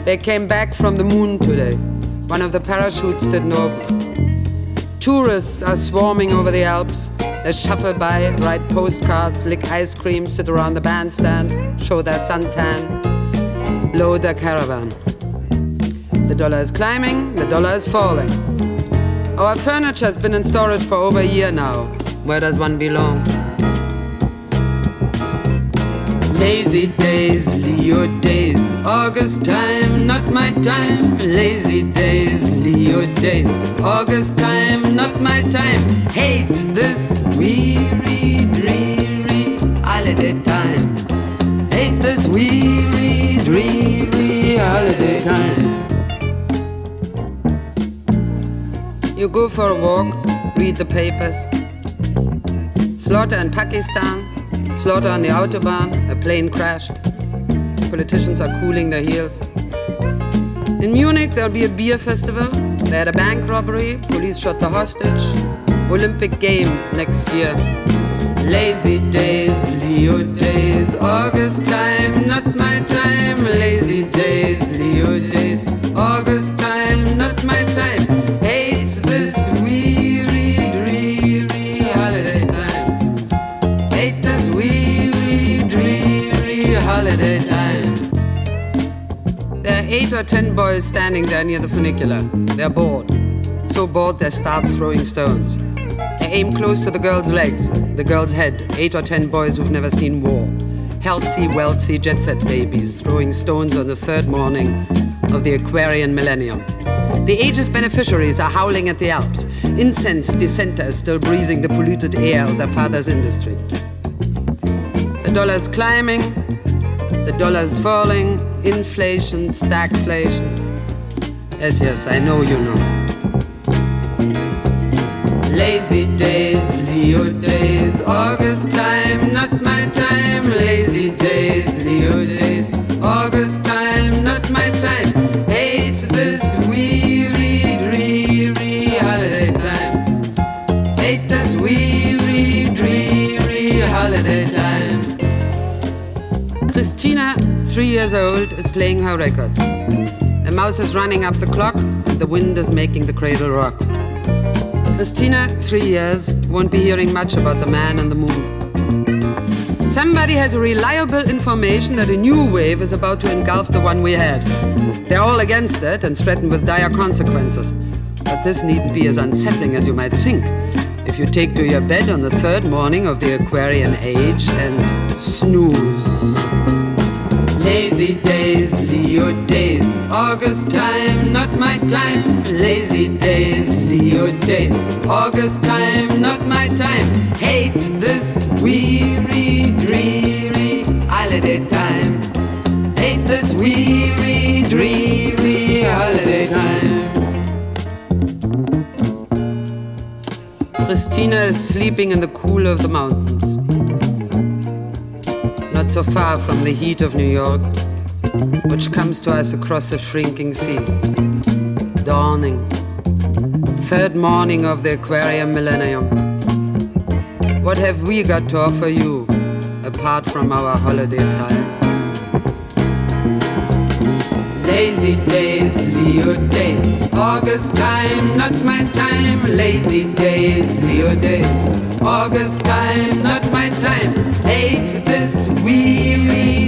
They came back from the moon today. One of the parachutes didn't open. Tourists are swarming over the Alps. They shuffle by, write postcards, lick ice cream, sit around the bandstand, show their suntan, load their caravan. The dollar is climbing, the dollar is falling. Our furniture has been in storage for over a year now. Where does one belong? Lazy days, Leo days, August time, not my time. Lazy days, Leo days, August time, not my time. Hate this weary, dreary holiday time. Hate this weary, dreary holiday time. You go for a walk, read the papers. Slaughter in Pakistan, slaughter on the Autobahn, a plane crashed. Politicians are cooling their heels. In Munich, there'll be a beer festival. They had a bank robbery, police shot the hostage. Olympic Games next year. Lazy days, Leo days, August time, not my time. Lazy days, Leo days, August time, not my time. Hate this weary, dreary holiday time. Hate this weary, dreary holiday time. There are 8 or 10 boys standing there near the funicular. They're bored. So bored they start throwing stones. They aim close to the girl's legs, the girl's head. 8 or 10 boys who've never seen war. Healthy, wealthy, jet-set babies throwing stones on the third morning of the Aquarian millennium. The age's beneficiaries are howling at the Alps. Incensed dissenters still breathing the polluted air of their father's industry. The dollar's climbing, the dollar's falling, inflation, stagflation. Yes, I know you know. Lazy days, Leo days, August time, not my time. Lazy days, Leo days, August time, not my time. Hate this weary, dreary holiday time. Hate this weary, dreary holiday time. Christina, 3 years old, is playing her records. The mouse is running up the clock, and the wind is making the cradle rock. Christina, 3 years, won't be hearing much about the man on the moon. Somebody has reliable information that a new wave is about to engulf the one we had. They're all against it and threaten with dire consequences. But this needn't be as unsettling as you might think if you take to your bed on the third morning of the Aquarian age and snooze. Lazy days, Leo days, August time, not my time. Lazy days, Leo days, August time, not my time. Hate this weary, dreary holiday time. Hate this weary, dreary holiday time. Christina is sleeping in the cool of the mountains. Not so far from the heat of New York, which comes to us across a shrinking sea. Dawning, third morning of the Aquarian millennium. What have we got to offer you, apart from our holiday time? Lazy days, Leo days, August time, not my time. Lazy days, Leo days, August time, not my time. Hate this weary,